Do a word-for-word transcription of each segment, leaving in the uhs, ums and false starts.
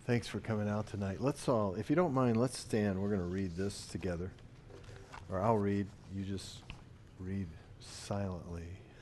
Thanks for coming out tonight. Let's all, if you don't mind, let's stand. We're going to read this together. Or I'll read. You just read silently.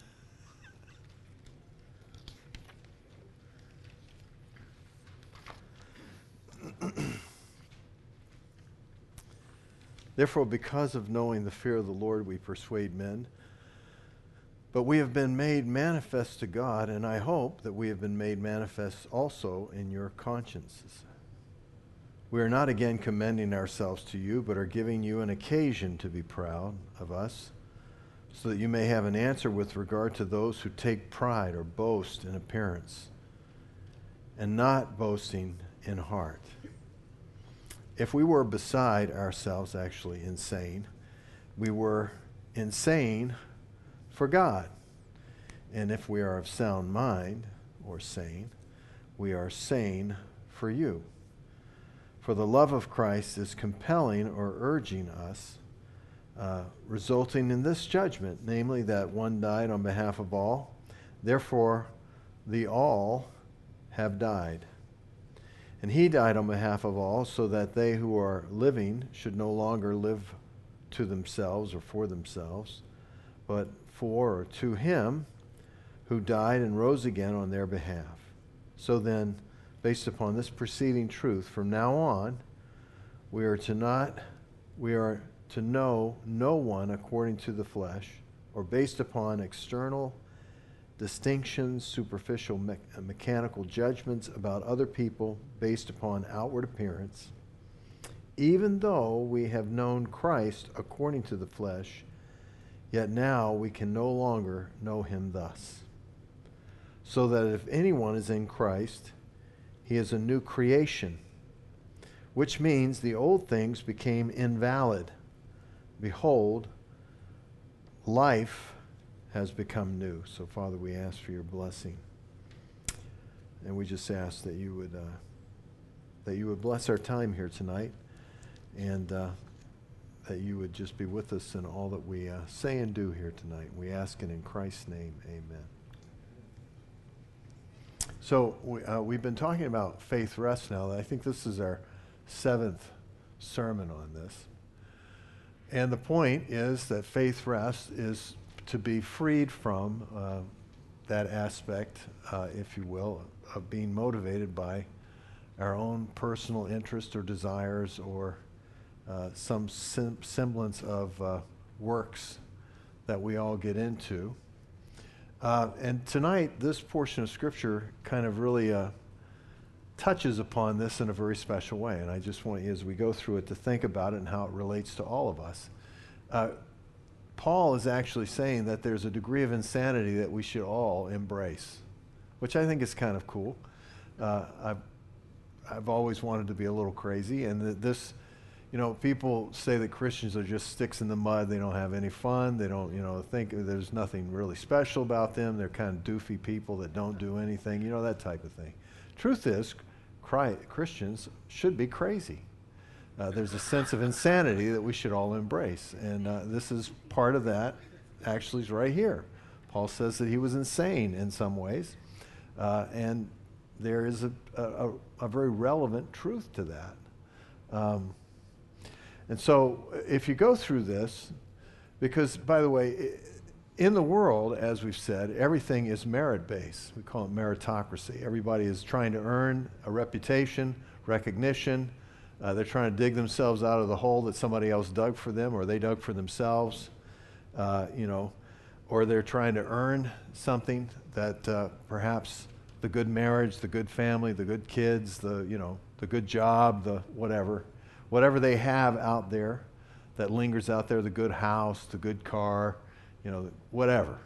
Therefore, because of knowing the fear of the Lord, we persuade men. But we have been made manifest to God, and I hope that we have been made manifest also in your consciences. We are not again commending ourselves to you, but are giving you an occasion to be proud of us, so that you may have an answer with regard to those who take pride or boast in appearance, and not boasting in heart. If we were beside ourselves, actually insane, we were insane for God. And if we are of sound mind, or sane, we are sane for you. For the love of Christ is compelling or urging us, uh, resulting in this judgment, namely that one died on behalf of all. Therefore, the all have died. And he died on behalf of all, so that they who are living should no longer live to themselves or for themselves, but for or to him who died and rose again on their behalf. So then, based upon this preceding truth, from now on, we are to not, we are to know no one according to the flesh, or based upon external distinctions, superficial me- mechanical judgments about other people based upon outward appearance, even though we have known Christ according to the flesh, yet now we can no longer know him thus. So that if anyone is in Christ, he is a new creation, which means the old things became invalid. Behold, life has become new. So, Father, we ask for your blessing. And we just ask that you would uh, that you would bless our time here tonight, and uh, that you would just be with us in all that we uh, say and do here tonight. We ask it in Christ's name, amen. So we, uh, we've been talking about faith rest now. I think this is our seventh sermon on this. And the point is that faith rest is to be freed from uh, that aspect, uh, if you will, of being motivated by our own personal interest or desires, or uh, some sim- semblance of uh, works that we all get into. Uh, and tonight, this portion of Scripture kind of really uh, touches upon this in a very special way. And I just want you, as we go through it, to think about it and how it relates to all of us. Uh, Paul is actually saying that there's a degree of insanity that we should all embrace, which I think is kind of cool. Uh, I've, I've always wanted to be a little crazy, and th- this, you know, people say that Christians are just sticks in the mud. They don't have any fun. They don't, you know, think there's nothing really special about them. They're kind of doofy people that don't do anything, you know, that type of thing. Truth is, Christ, Christians should be crazy. Uh, there's a sense of insanity that we should all embrace. And uh, this is part of that, actually, is right here. Paul says that he was insane in some ways. Uh, and there is a, a, a very relevant truth to that. Um, and so if you go through this, because, by the way, in the world, as we've said, everything is merit-based. We call it meritocracy. Everybody is trying to earn a reputation, recognition. Uh, they're trying to dig themselves out of the hole that somebody else dug for them, or they dug for themselves, uh, you know, or they're trying to earn something that uh, perhaps the good marriage, the good family, the good kids, the, you know, the good job, the whatever, whatever they have out there that lingers out there, the good house, the good car, you know, whatever.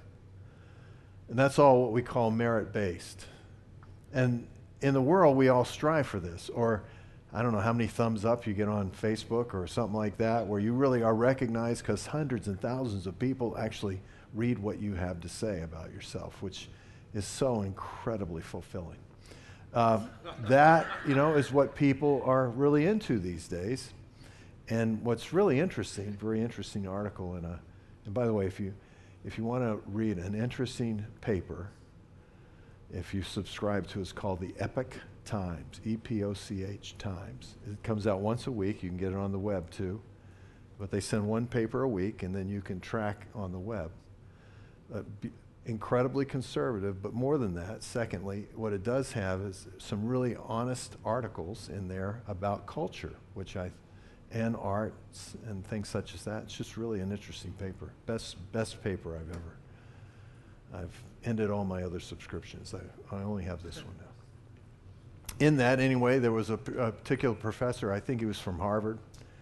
And that's all what we call merit-based. And in the world, we all strive for this. Or I don't know how many thumbs up you get on Facebook or something like that, where you really are recognized because hundreds and thousands of people actually read what you have to say about yourself, which is so incredibly fulfilling. Uh, that, you know, is what people are really into these days. And what's really interesting, very interesting article in a, and by the way, if you if you want to read an interesting paper If you subscribe to, it's called the Epoch Times, E P O C H Times. It comes out once a week. You can get it on the web too. But they send one paper a week, and then you can track on the web. Uh, be, incredibly conservative, but more than that, secondly, what it does have is some really honest articles in there about culture, which I, and arts and things such as that. It's just really an interesting paper. Best, best paper I've ever. I've ended all my other subscriptions. I, I only have this one now. In that, anyway, there was a, a particular professor, I think he was from Harvard,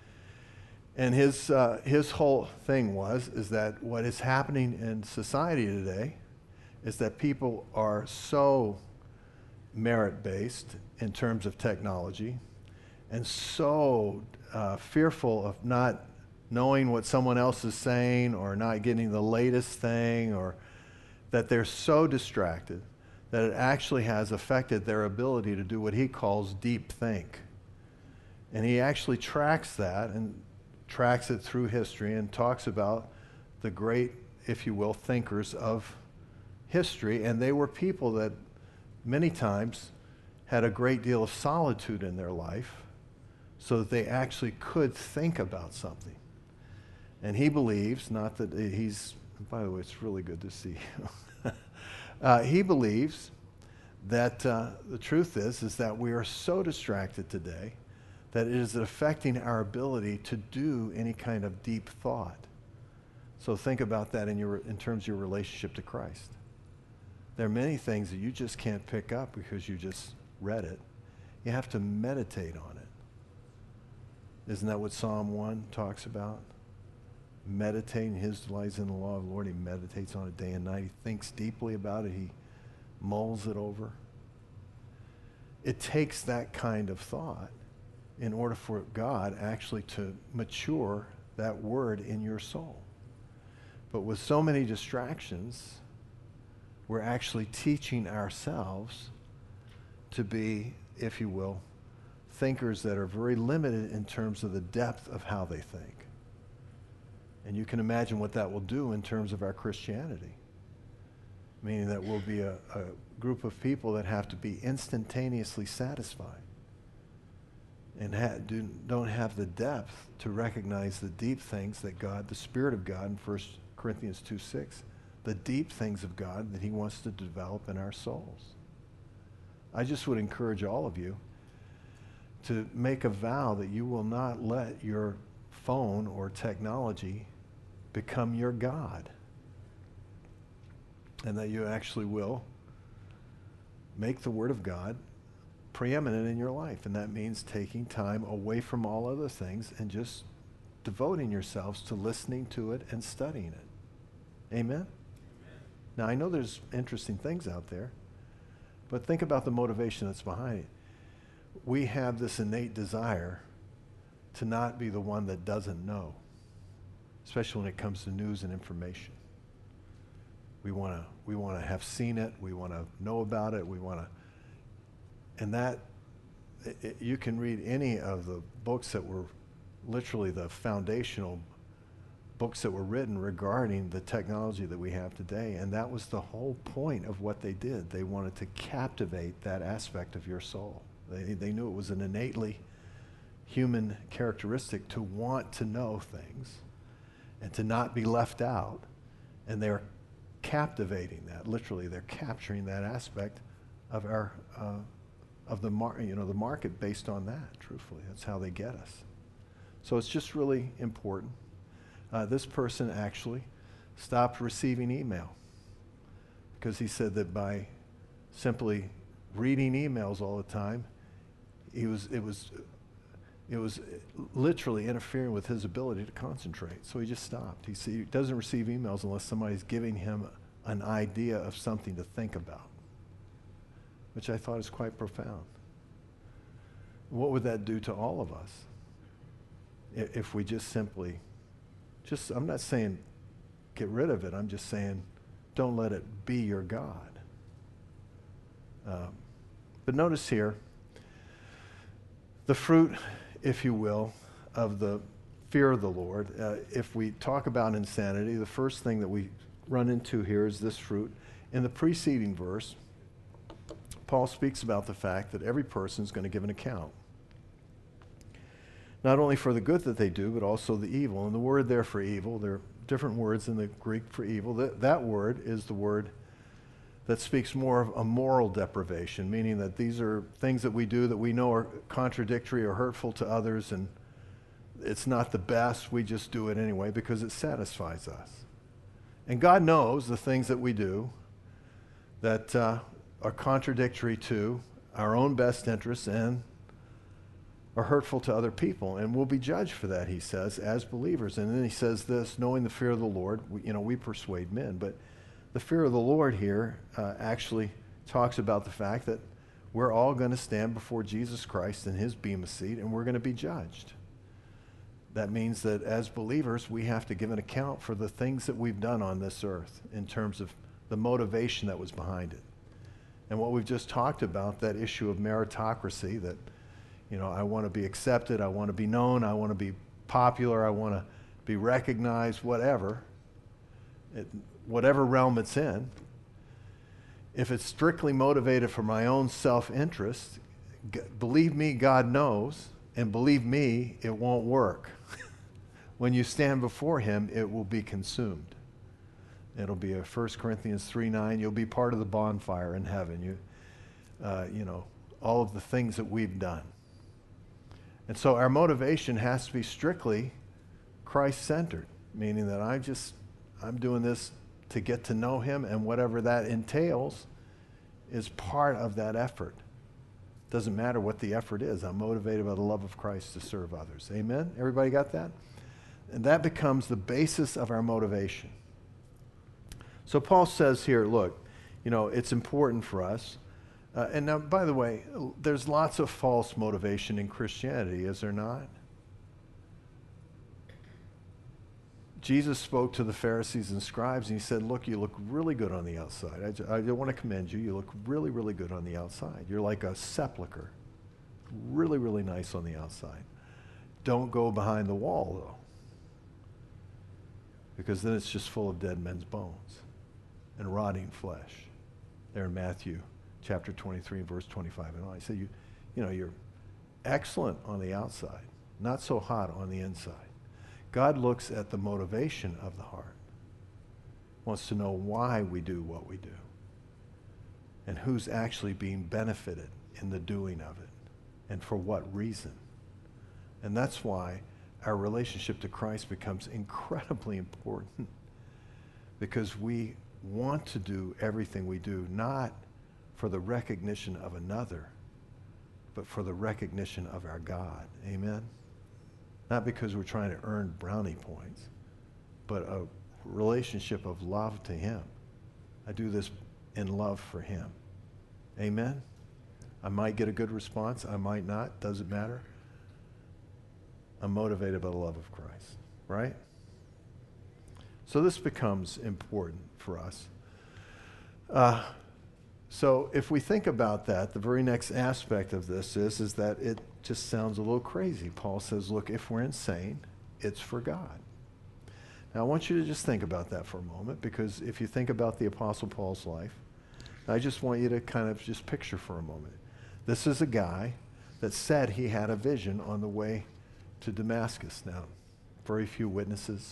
and his, uh, his whole thing was, is that what is happening in society today is that people are so merit-based in terms of technology and so uh, fearful of not knowing what someone else is saying or not getting the latest thing, or that they're so distracted that it actually has affected their ability to do what he calls deep think. And he actually tracks that and tracks it through history and talks about the great, if you will, thinkers of history. And they were people that many times had a great deal of solitude in their life so that they actually could think about something. And he believes, not that he's, by the way, it's really good to see you. uh, he believes that uh, the truth is, is that we are so distracted today that it is affecting our ability to do any kind of deep thought. So think about that in, your, in terms of your relationship to Christ. There are many things that you just can't pick up because you just read it. You have to meditate on it. Isn't that what Psalm one talks about? Meditating, his delights in the law of the Lord. He meditates on it day and night. He thinks deeply about it. He mulls it over. It takes that kind of thought in order for God actually to mature that word in your soul. But with so many distractions, we're actually teaching ourselves to be, if you will, thinkers that are very limited in terms of the depth of how they think. And you can imagine what that will do in terms of our Christianity. Meaning that we'll be a, a group of people that have to be instantaneously satisfied and ha- do, don't have the depth to recognize the deep things that God, the Spirit of God in First Corinthians two six, the deep things of God that he wants to develop in our souls. I just would encourage all of you to make a vow that you will not let your phone or technology become your God, and that you actually will make the Word of God preeminent in your life. And that means taking time away from all other things and just devoting yourselves to listening to it and studying it. Amen? Amen. Now, I know there's interesting things out there, but think about the motivation that's behind it. We have this innate desire to not be the one that doesn't know, especially when it comes to news and information. We want to we want to have seen it. We want to know about it. We want to, and that it, it, you can read any of the books that were literally the foundational books that were written regarding the technology that we have today, and that was the whole point of what they did. They wanted to captivate that aspect of your soul. They they knew it was an innately human characteristic to want to know things and to not be left out, and they're captivating that. Literally, they're capturing that aspect of our uh, of the mar- you know the market based on that. Truthfully, that's how they get us. So it's just really important. Uh, this person actually stopped receiving email because he said that by simply reading emails all the time, he was it was it was literally interfering with his ability to concentrate. So he just stopped. He, see, he doesn't receive emails unless somebody's giving him an idea of something to think about, which I thought is quite profound. What would that do to all of us if, if we just simply, just, I'm not saying get rid of it, I'm just saying don't let it be your God. Um, but notice here, the fruit, if you will, of the fear of the Lord. Uh, if we talk about insanity, the first thing that we run into here is this fruit. In the preceding verse, Paul speaks about the fact that every person is going to give an account. Not only for the good that they do, but also the evil. And the word there for evil, there are different words in the Greek for evil. That, that word is the word that speaks more of a moral deprivation, meaning that these are things that we do that we know are contradictory or hurtful to others, and it's not the best. We just do it anyway because it satisfies us. And God knows the things that we do that uh, are contradictory to our own best interests and are hurtful to other people, and we'll be judged for that, he says, as believers. And then he says this, knowing the fear of the Lord, we, you know, we persuade men. But the fear of the Lord here uh, actually talks about the fact that we're all going to stand before Jesus Christ in his bema seat, and we're going to be judged. That means that as believers, we have to give an account for the things that we've done on this earth in terms of the motivation that was behind it. And what we've just talked about, that issue of meritocracy, that you know, I want to be accepted, I want to be known, I want to be popular, I want to be recognized, whatever, it, whatever realm it's in. If it's strictly motivated for my own self-interest, g- believe me, God knows, and believe me, it won't work. When you stand before him, it will be consumed. It'll be a First Corinthians three nine, you'll be part of the bonfire in heaven. You, uh, you know, all of the things that we've done. And so our motivation has to be strictly Christ-centered, meaning that I just, I'm doing this to get to know him, and whatever that entails is part of that effort. Doesn't matter what the effort is. I'm motivated by the love of Christ to serve others. Amen? Everybody got that? And that becomes the basis of our motivation. So Paul says here, look, you know, it's important for us. Uh, and now, by the way, there's lots of false motivation in Christianity, is there not? Jesus spoke to the Pharisees and scribes, and he said, look, you look really good on the outside. I, just, I want to commend you. You look really, really good on the outside. You're like a sepulcher. Really, really nice on the outside. Don't go behind the wall, though, because then it's just full of dead men's bones and rotting flesh. There in Matthew chapter twenty-three, verse twenty-five and on. He said, you, you know, you're excellent on the outside, not so hot on the inside. God looks at the motivation of the heart, wants to know why we do what we do, and who's actually being benefited in the doing of it, and for what reason. And that's why our relationship to Christ becomes incredibly important, because we want to do everything we do, not for the recognition of another, but for the recognition of our God. Amen? Not because we're trying to earn brownie points, but a relationship of love to him. I do this in love for him. Amen? I might get a good response. I might not. Doesn't matter. I'm motivated by the love of Christ. Right? So this becomes important for us. Uh, so if we think about that, the very next aspect of this is, is that it just sounds a little crazy. Paul says, look, if we're insane, it's for God. Now I want you to just think about that for a moment, because if you think about the Apostle Paul's life, I just want you to kind of just picture for a moment. This is a guy that said he had a vision on the way to Damascus. Now, very few witnesses.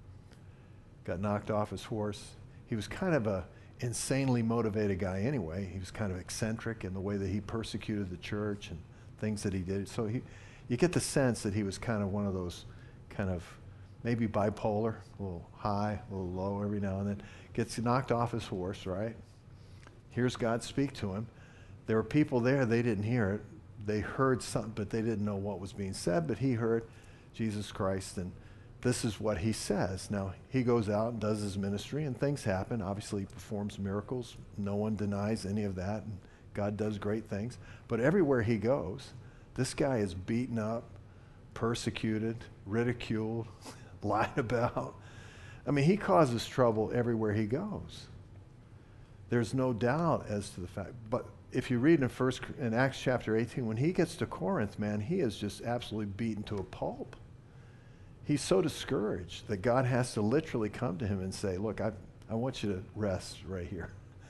Got knocked off his horse. He was kind of a insanely motivated guy anyway. He was kind of eccentric in the way that he persecuted the church and things that he did. So he, you get the sense that he was kind of one of those kind of maybe bipolar, a little high, a little low every now and then. Gets knocked off his horse, right? Hears God speak to him. There were people there, they didn't hear it. They heard something, but they didn't know what was being said, but he heard Jesus Christ, and this is what he says. Now, he goes out and does his ministry, and things happen. Obviously, he performs miracles. No one denies any of that, and God does great things. But everywhere he goes, this guy is beaten up, persecuted, ridiculed, lied about. I mean, he causes trouble everywhere he goes. There's no doubt as to the fact. But if you read in first in Acts chapter eighteen, when he gets to Corinth, man, he is just absolutely beaten to a pulp. He's so discouraged that God has to literally come to him and say, look, I, I want you to rest right here.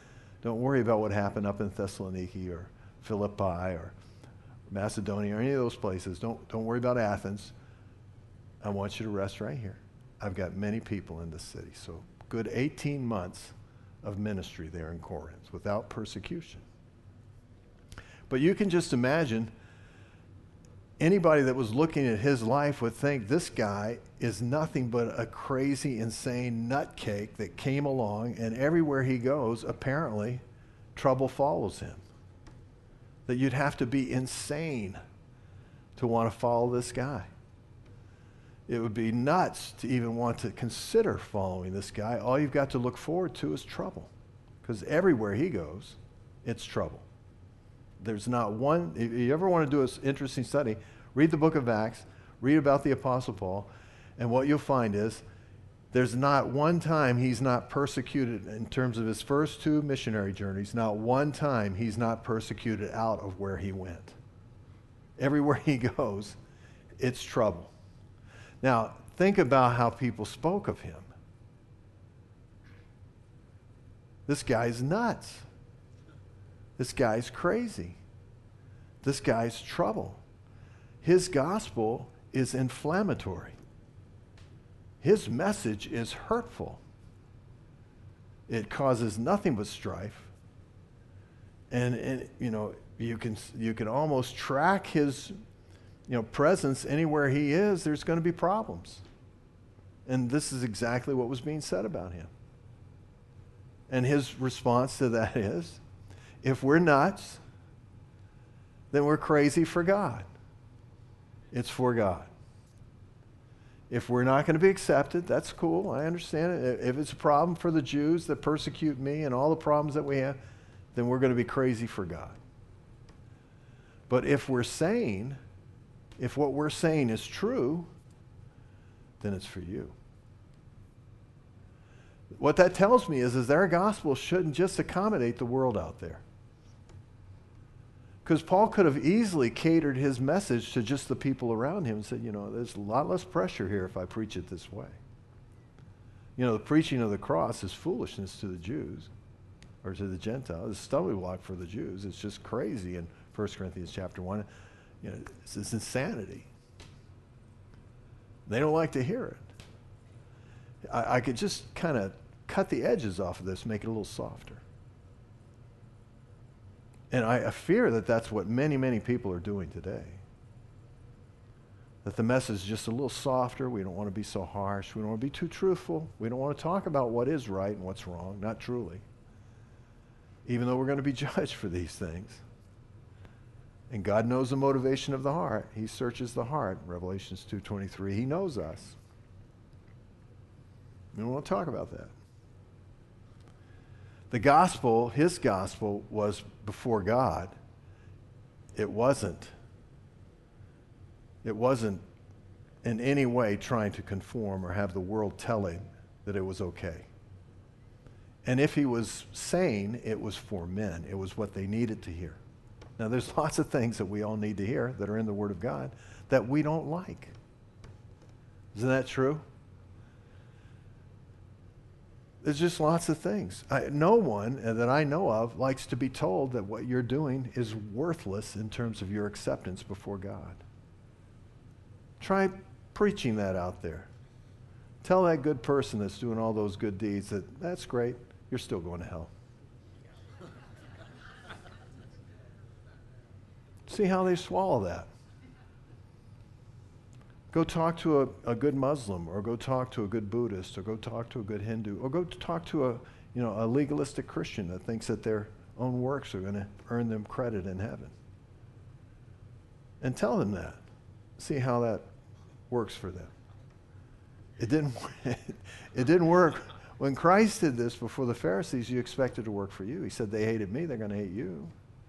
Don't worry about what happened up in Thessaloniki or Philippi or Macedonia or any of those places. Don't, don't worry about Athens. I want you to rest right here. I've got many people in this city. So good eighteen months of ministry there in Corinth without persecution. But you can just imagine anybody that was looking at his life would think this guy is nothing but a crazy, insane nutcake that came along, and everywhere he goes, apparently, trouble follows him. That you'd have to be insane to want to follow this guy. It would be nuts to even want to consider following this guy. All you've got to look forward to is trouble, because everywhere he goes, it's trouble. There's not one, if you ever want to do an interesting study, read the book of Acts, read about the Apostle Paul, and what you'll find is there's not one time he's not persecuted in terms of his first two missionary journeys, not one time he's not persecuted out of where he went. Everywhere he goes, it's trouble. Now, think about how people spoke of him. This guy's nuts. This guy's crazy. This guy's trouble. His gospel is inflammatory. His message is hurtful. It causes nothing but strife. And, and you know, you can you can almost track his you know presence anywhere he is. There's going to be problems. And this is exactly what was being said about him. And his response to that is, if we're nuts, then we're crazy for God. It's for God. If we're not going to be accepted, that's cool. I understand it. If it's a problem for the Jews that persecute me and all the problems that we have, then we're going to be crazy for God. But if we're sane, if what we're saying is true, then it's for you. What that tells me is, is their gospel shouldn't just accommodate the world out there. Because Paul could have easily catered his message to just the people around him and said, you know, there's a lot less pressure here if I preach it this way. You know, the preaching of the cross is foolishness to the Jews or to the Gentiles. It's a stumbling block for the Jews. It's just crazy in First Corinthians chapter one. You know, it's, it's insanity. They don't like to hear it. I, I could just kind of cut the edges off of this, make it a little softer. And I, I fear that that's what many, many people are doing today. That the message is just a little softer. We don't want to be so harsh. We don't want to be too truthful. We don't want to talk about what is right and what's wrong, not truly. Even though we're going to be judged for these things. And God knows the motivation of the heart. He searches the heart, Revelations two twenty-three. He knows us. We don't want to talk about that. The gospel, his gospel, was before God. It wasn't. It wasn't in any way trying to conform or have the world tell him that it was okay. And if he was sane, it was for men. It was what they needed to hear. Now, there's lots of things that we all need to hear that are in the Word of God that we don't like. Isn't that true? There's just lots of things. I, no one that I know of likes to be told that what you're doing is worthless in terms of your acceptance before God. Try preaching that out there. Tell that good person that's doing all those good deeds that that's great, you're still going to hell. See how they swallow that. Go talk to a, a good Muslim, or go talk to a good Buddhist, or go talk to a good Hindu, or go to talk to a, you know, a legalistic Christian that thinks that their own works are going to earn them credit in heaven. And tell them that. See how that works for them. It didn't, it didn't work. When Christ did this before the Pharisees, you expected it to work for you. He said, they hated me, they're going to hate you.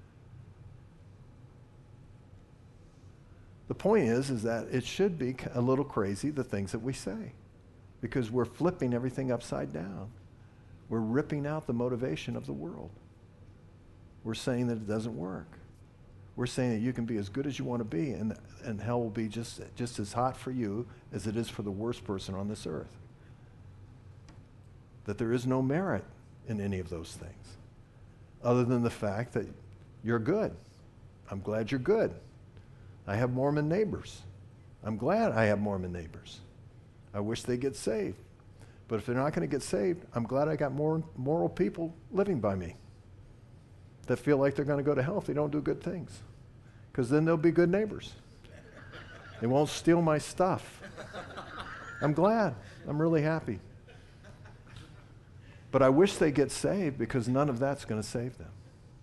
The point is, is that it should be a little crazy, the things that we say, because we're flipping everything upside down. We're ripping out the motivation of the world. We're saying that it doesn't work. We're saying that you can be as good as you want to be, and, and hell will be just, just as hot for you as it is for the worst person on this earth. That there is no merit in any of those things. other than the fact that you're good. I'm glad you're good. I have Mormon neighbors. I'm glad I have Mormon neighbors. I wish they get saved. But if they're not going to get saved, I'm glad I got more moral people living by me that feel like they're going to go to hell if they don't do good things. Because then they'll be good neighbors. They won't steal my stuff. I'm glad. I'm really happy. But I wish they get saved because none of that's going to save them.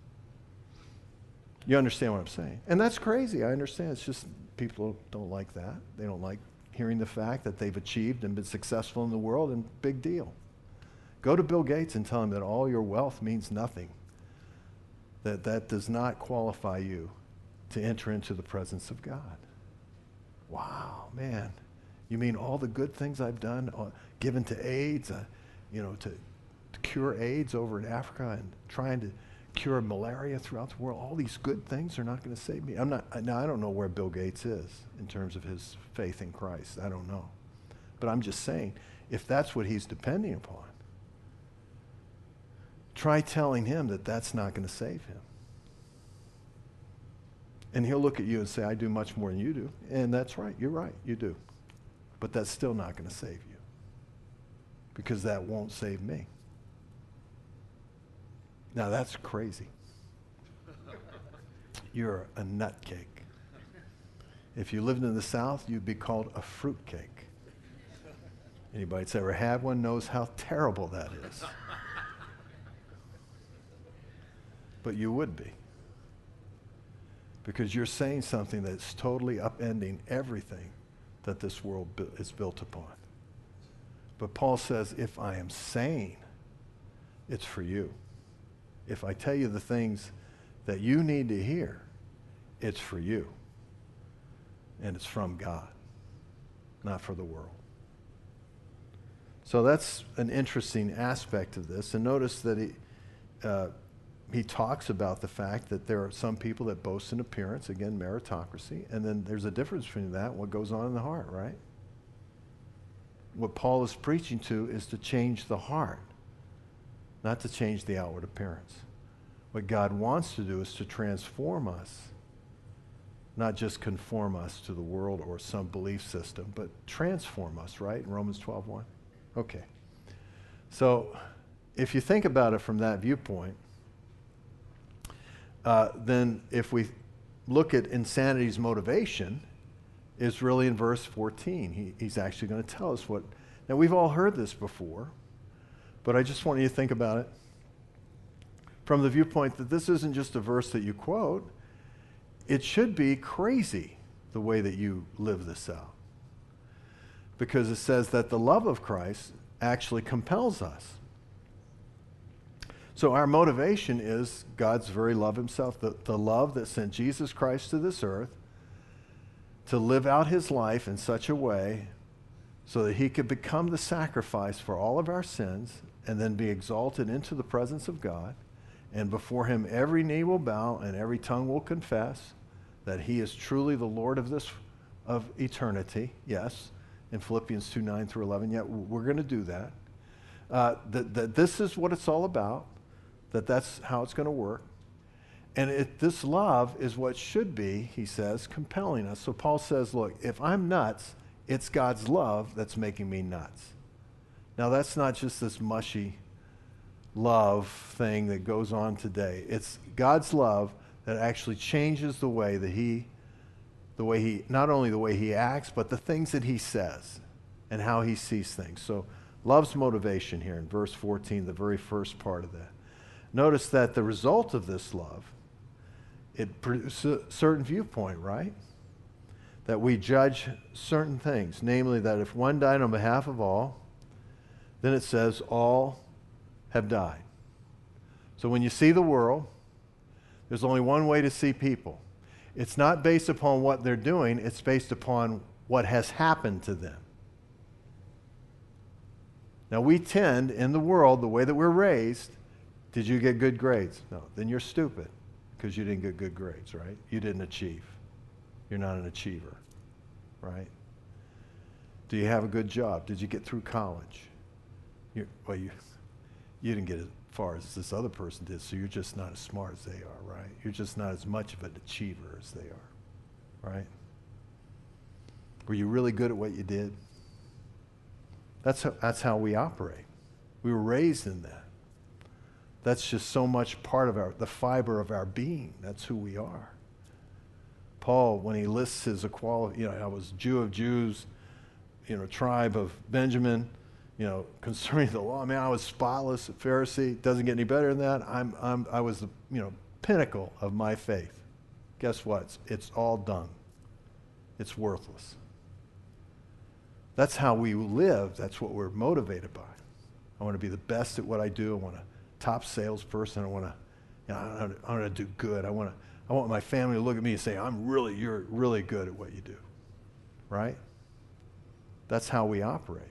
You understand what I'm saying? And that's crazy. I understand. It's just people don't like that. They don't like hearing the fact that they've achieved and been successful in the world, and big deal. Go to Bill Gates and tell him that all your wealth means nothing, that that does not qualify you to enter into the presence of God. Wow, man. You mean all the good things I've done, uh, given to AIDS, uh, you know, to, to cure AIDS over in Africa and trying to cure malaria throughout the world, all these good things are not going to save me. I'm not, now I don't know where Bill Gates is in terms of his faith in Christ. I don't know. But I'm just saying, if that's what he's depending upon, try telling him that that's not going to save him. And he'll look at you and say, I do much more than you do. And that's right. You're right. You do. But that's still not going to save you, because that won't save me. Now that's crazy. You're a nutcake. If you lived in the South, you'd be called a fruitcake. Anybody that's ever had one knows how terrible that is. But you would be. Because you're saying something that's totally upending everything that this world bu- is built upon. But Paul says, if I am sane, it's for you. If I tell you the things that you need to hear, it's for you. And it's from God, not for the world. So that's an interesting aspect of this. And notice that he, uh, he talks about the fact that there are some people that boast in appearance, again, meritocracy, and then there's a difference between that and what goes on in the heart, right? What Paul is preaching to is to change the heart, not to change the outward appearance. What God wants to do is to transform us, not just conform us to the world or some belief system, but transform us, right? In Romans twelve one. Okay. So if you think about it from that viewpoint, uh, then if we look at insanity's motivation, is really in verse fourteen. He, he's actually going to tell us what. Now, we've all heard this before, but I just want you to think about it from the viewpoint that this isn't just a verse that you quote. It should be crazy the way that you live this out, because it says that the love of Christ actually compels us. So our motivation is God's very love himself, the, the love that sent Jesus Christ to this earth to live out his life in such a way so that he could become the sacrifice for all of our sins and then be exalted into the presence of God. And before him every knee will bow and every tongue will confess that he is truly the Lord of this, of eternity. Yes, in Philippians two, nine through eleven. Yeah, we're going to do that. Uh, that, that this is what it's all about, that that's how it's going to work. And it, this love is what should be, he says, compelling us. So Paul says, look, if I'm nuts, it's God's love that's making me nuts. Now that's not just this mushy love thing that goes on today. It's God's love that actually changes the way that he, the way he, not only the way he acts, but the things that he says and how he sees things. So love's motivation here in verse fourteen, the very first part of that. Notice that the result of this love, it produces a certain viewpoint, right? That we judge certain things, namely that if one died on behalf of all, then it says all have died. So when you see the world, there's only one way to see people. It's not based upon what they're doing, it's based upon what has happened to them. Now we tend, in the world, the way that we're raised, did you get good grades? No. Then you're stupid because you didn't get good grades, right? You didn't achieve. You're not an achiever, right? Do you have a good job? Did you get through college? You, well, you, you didn't get far as this other person did, so you're just not as smart as they are, right? You're just not as much of an achiever as they are, right? Were you really good at what you did? That's how, that's how we operate. We were raised in that. That's just so much part of our, the fiber of our being. That's who we are. Paul, when he lists his equality, you know, I was Jew of Jews, you know, tribe of Benjamin, you know, concerning the law. I mean, I was spotless, a Pharisee. Doesn't get any better than that. I'm, I'm, I was the, you know, pinnacle of my faith. Guess what? It's, it's all dung. It's worthless. That's how we live. That's what we're motivated by. I want to be the best at what I do. I want a top salesperson. I want to, you know, I want to do good. I want to, I want my family to look at me and say, "I'm really, you're really good at what you do," right? That's how we operate.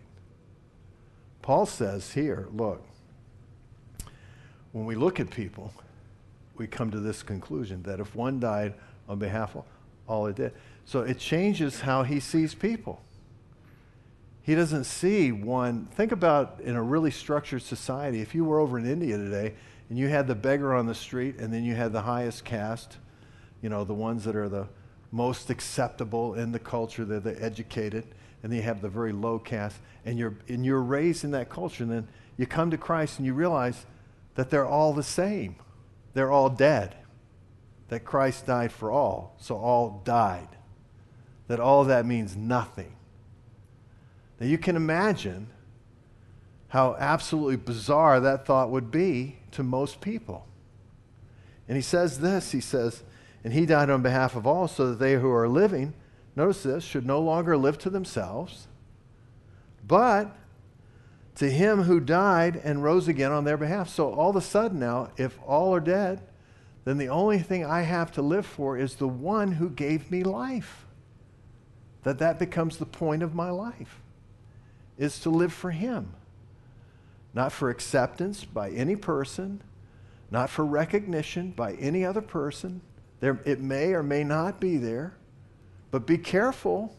Paul says here, look, when we look at people, we come to this conclusion that if one died on behalf of all it did, so it changes how he sees people. He doesn't see one. Think about in a really structured society, if you were over in India today and you had the beggar on the street and then you had the highest caste, you know, the ones that are the most acceptable in the culture, they're the educated, and then you have the very low caste, and you're, and you're raised in that culture, and then you come to Christ and you realize that they're all the same. They're all dead. That Christ died for all, so all died. That all of that means nothing. Now you can imagine how absolutely bizarre that thought would be to most people. And he says this, he says, and he died on behalf of all so that they who are living, notice this, should no longer live to themselves, but to him who died and rose again on their behalf. So all of a sudden now, if all are dead, then the only thing I have to live for is the one who gave me life. That that becomes the point of my life, is to live for him. Not for acceptance by any person, not for recognition by any other person. There, it may or may not be there, but be careful.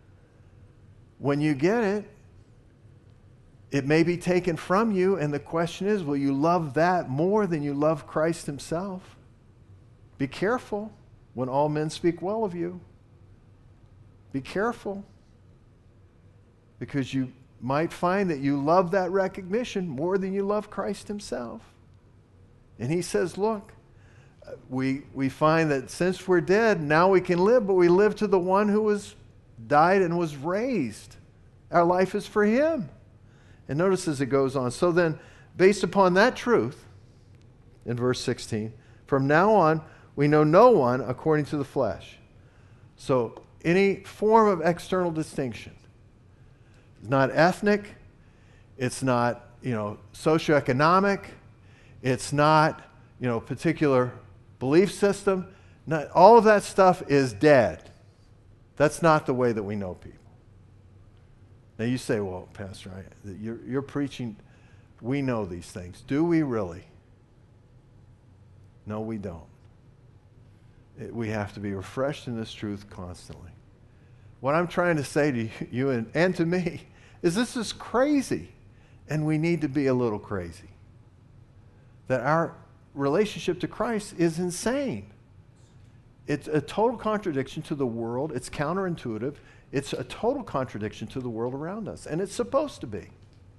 When you get it, it may be taken from you, and the question is, will you love that more than you love Christ himself? Be careful when all men speak well of you. Be careful, because you might find that you love that recognition more than you love Christ himself. And he says, look, we, we find that since we're dead, now we can live, but we live to the one who was died and was raised. Our life is for him. And notice as it goes on, so then, based upon that truth, in verse sixteen, from now on, we know no one according to the flesh. So any form of external distinction, it's not ethnic, it's not, you know, socioeconomic, it's not, you know, particular belief system. Not, all of that stuff is dead. That's not the way that we know people. Now you say, well, Pastor, I, you're, you're preaching, we know these things. Do we really? No, we don't. It, we have to be refreshed in this truth constantly. What I'm trying to say to you and, and to me is this is crazy, and we need to be a little crazy. That our relationship to Christ is insane. It's a total contradiction to the world. It's counterintuitive. It's a total contradiction to the world around us, and it's supposed to be.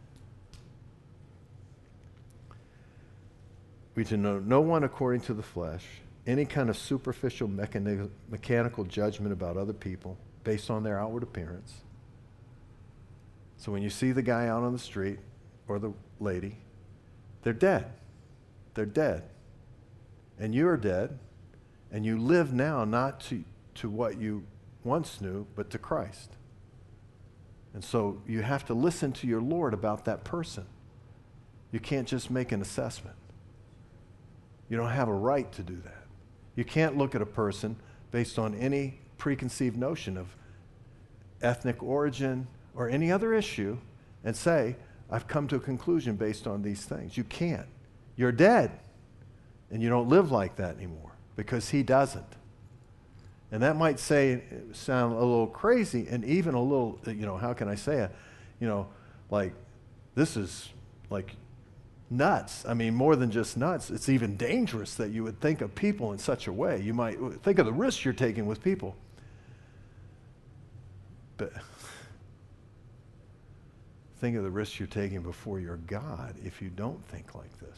We to know no one according to the flesh, any kind of superficial mechani- mechanical judgment about other people based on their outward appearance. So when you see the guy out on the street or the lady, they're dead. They're dead. And you are dead, and you live now not to, to what you once knew, but to Christ. And so you have to listen to your Lord about that person. You can't just make an assessment. You don't have a right to do that. You can't look at a person based on any preconceived notion of ethnic origin or any other issue and say, I've come to a conclusion based on these things. You can't. You're dead, and you don't live like that anymore because he doesn't. And that might say, sound a little crazy and even a little, you know, how can I say it? You know, like, this is like nuts. I mean, more than just nuts, it's even dangerous that you would think of people in such a way. You might think of the risks you're taking with people. But think of the risks you're taking before your God if you don't think like this.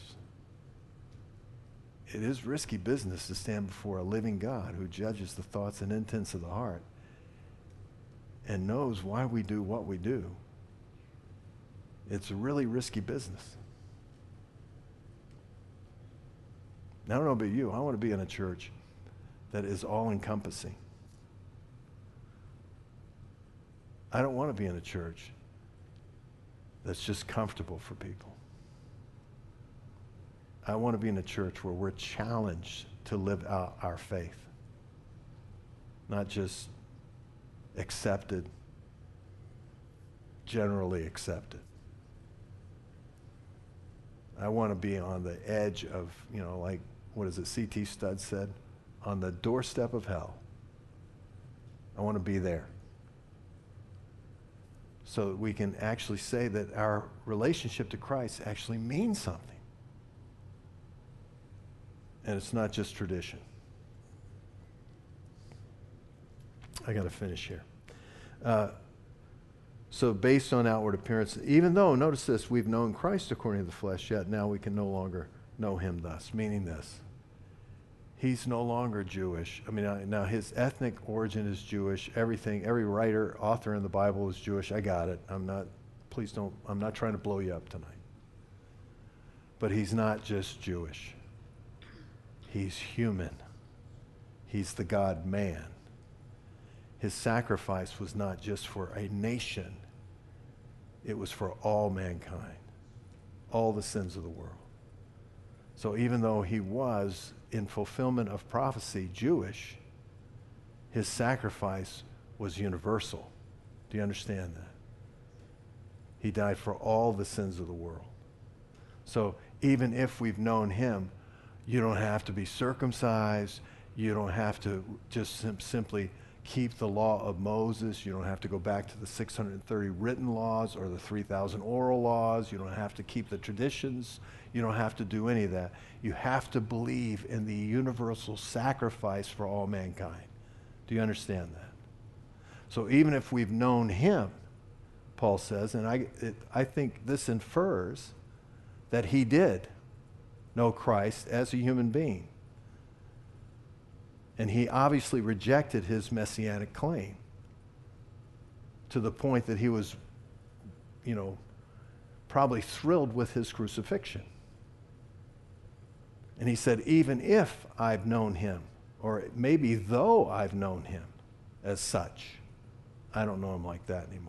It is risky business to stand before a living God who judges the thoughts and intents of the heart and knows why we do what we do. It's a really risky business. Now, I don't know about you. I want to be in a church that is all-encompassing. I don't want to be in a church that's just comfortable for people. I want to be in a church where we're challenged to live out our faith, not just accepted, generally accepted. I want to be on the edge of, you know, like, what is it, C T Studd said? On the doorstep of hell. I want to be there. So that we can actually say that our relationship to Christ actually means something. And it's not just tradition. I got to finish here. Uh, so based on outward appearance, even though, notice this, we've known Christ according to the flesh, yet now we can no longer know him thus, meaning this. He's no longer Jewish. I mean, now his ethnic origin is Jewish. Everything, every writer, author in the Bible is Jewish. I got it. I'm not, please don't, I'm not trying to blow you up tonight. But he's not just Jewish. He's human. He's the God-man. His sacrifice was not just for a nation. It was for all mankind, all the sins of the world. So even though he was, in fulfillment of prophecy, Jewish, his sacrifice was universal. Do you understand that? He died for all the sins of the world. So even if we've known him, you don't have to be circumcised. You don't have to just sim- simply keep the law of Moses. You don't have to go back to the six hundred thirty written laws or the three thousand oral laws. You don't have to keep the traditions. You don't have to do any of that. You have to believe in the universal sacrifice for all mankind. Do you understand that? So even if we've known him, Paul says, and I, it, I think this infers that he did know Christ as a human being. And he obviously rejected his messianic claim to the point that he was, you know, probably thrilled with his crucifixion. And he said, even if I've known him, or maybe though I've known him as such, I don't know him like that anymore.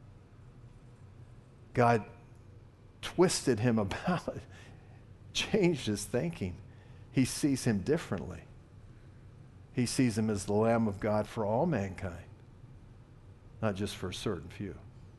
God twisted him about it, changed his thinking. He sees him differently. He sees him as the Lamb of God for all mankind, not just for a certain few.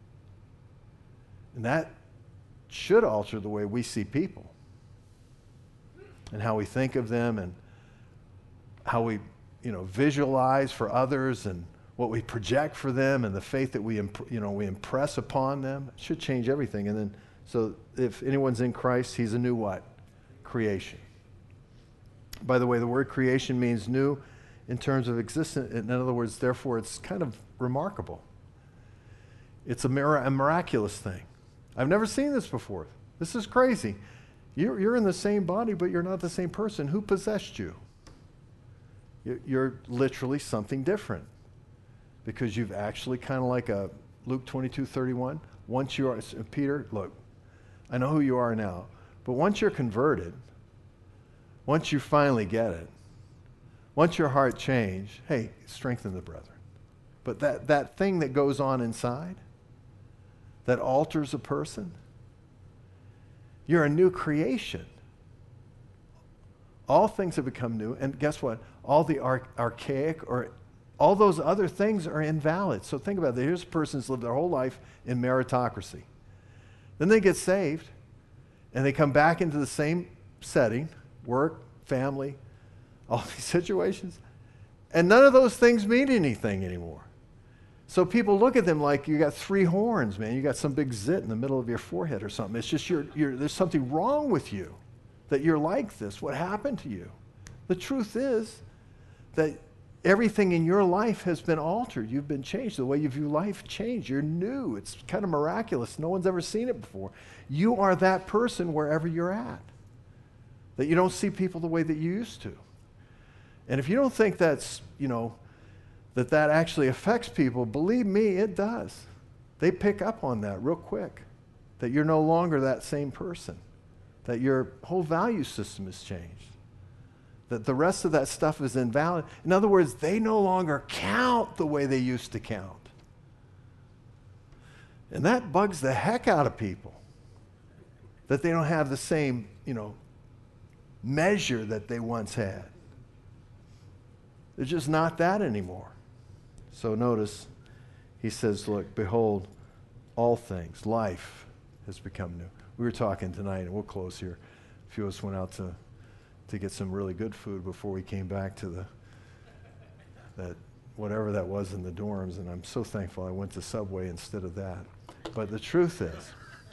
And that should alter the way we see people and how we think of them and how we, you know, visualize for others and what we project for them and the faith that we, imp- you know, we impress upon them. It should change everything. And then, so if anyone's in Christ, he's a new what? Creation. By the way, the word creation means new in terms of existence. In other words, therefore, it's kind of remarkable. It's a, mir- a miraculous thing. I've never seen this before. This is crazy. You're, you're in the same body, but you're not the same person. Who possessed you? You're, you're literally something different because you've actually kind of like a Luke twenty-two thirty-one. Once you are, Peter, look, I know who you are now, but once you're converted, once you finally get it, once your heart changed, hey, strengthen the brethren. But that, that thing that goes on inside, that alters a person, you're a new creation. All things have become new, and guess what? All the ar- archaic or all those other things are invalid. So think about it. Here's a person who's lived their whole life in meritocracy. Then they get saved, and they come back into the same setting, work, family, all these situations, and none of those things mean anything anymore So people look at them like you got three horns, man. You got some big zit in the middle of your forehead or something. It's just you're, you're, there's something wrong with you that you're like this. What happened to you? The truth is that everything in your life has been altered. You've been changed. The way you view life changed. You're new. It's kind of miraculous. No one's ever seen it before. You are that person wherever you're at. That you don't see people the way that you used to. And if you don't think that's, you know, that that actually affects people, believe me, it does. They pick up on that real quick, that you're no longer that same person, that your whole value system has changed, that the rest of that stuff is invalid. In other words, they no longer count the way they used to count. And that bugs the heck out of people, that they don't have the same, you know, measure that they once had. They're just not that anymore. So notice, he says, look, behold, all things, life has become new. We were talking tonight, and we'll close here. A few of us went out to, to get some really good food before we came back to the, that whatever that was in the dorms, and I'm so thankful I went to Subway instead of that. But the truth is,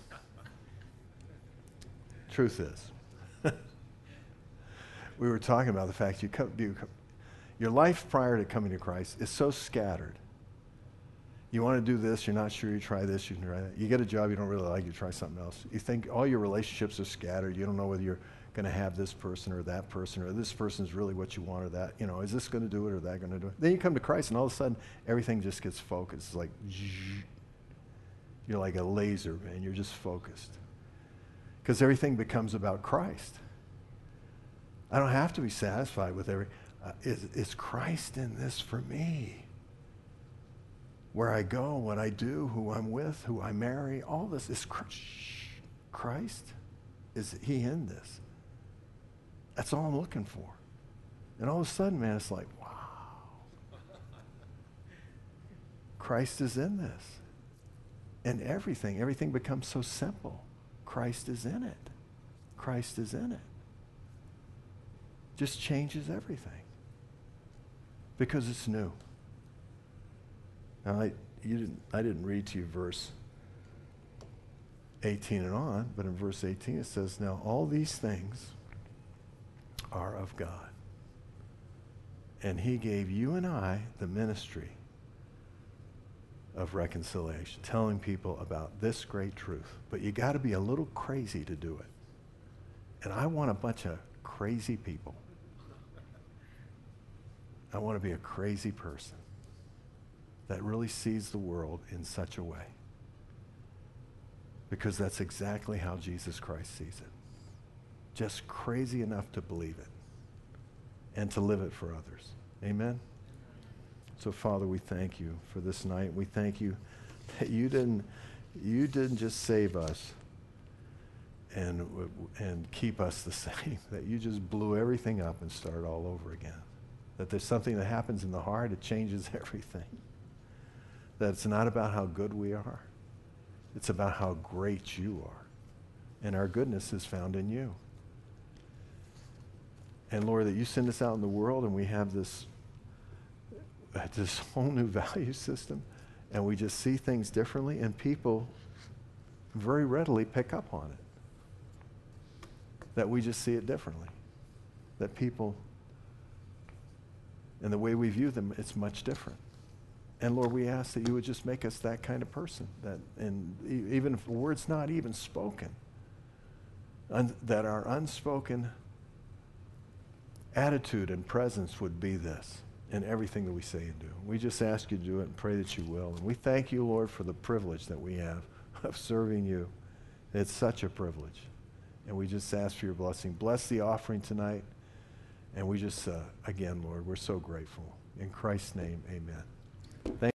truth is, we were talking about the fact you come, you come, your life prior to coming to Christ is so scattered. You want to do this, you're not sure, you try this, you try that. You get a job you don't really like, you try something else. You think all your relationships are scattered. You don't know whether you're going to have this person or that person, or this person's really what you want or that. You know, is this going to do it or that going to do it? Then you come to Christ and all of a sudden everything just gets focused. It's like, you're like a laser, man. You're just focused. Because everything becomes about Christ. I don't have to be satisfied with every... Uh, is, is Christ in this for me? Where I go, what I do, who I'm with, who I marry, all this is Christ. Is he in this? That's all I'm looking for. And all of a sudden, man, it's like, wow. Christ is in this. And everything, everything becomes so simple. Christ is in it. Christ is in it. Just changes everything. Because it's new. Now, I, you didn't, I didn't read to you verse eighteen and on, but in verse eighteen it says, now all these things are of God. And he gave you and I the ministry of reconciliation, telling people about this great truth. But you got to be a little crazy to do it. And I want a bunch of crazy people. I want to be a crazy person that really sees the world in such a way. Because that's exactly how Jesus Christ sees it. Just crazy enough to believe it and to live it for others. Amen? So, Father, we thank you for this night. We thank you that you didn't, you didn't just save us and, and keep us the same, that you just blew everything up and started all over again. That there's something that happens in the heart, it changes everything. That it's not about how good we are. It's about how great you are. And our goodness is found in you. And Lord, that you send us out in the world and we have this, this whole new value system, and we just see things differently, and people very readily pick up on it. That we just see it differently. That people, and the way we view them, it's much different. And Lord, we ask that you would just make us that kind of person, that, and e- even if words not even spoken, un- that our unspoken attitude and presence would be this in everything that we say and do. We just ask you to do it and pray that you will. And we thank you, Lord, for the privilege that we have of serving you. It's such a privilege. And we just ask for your blessing. Bless the offering tonight. And we just, uh, again, Lord, we're so grateful. In Christ's name, amen. Thank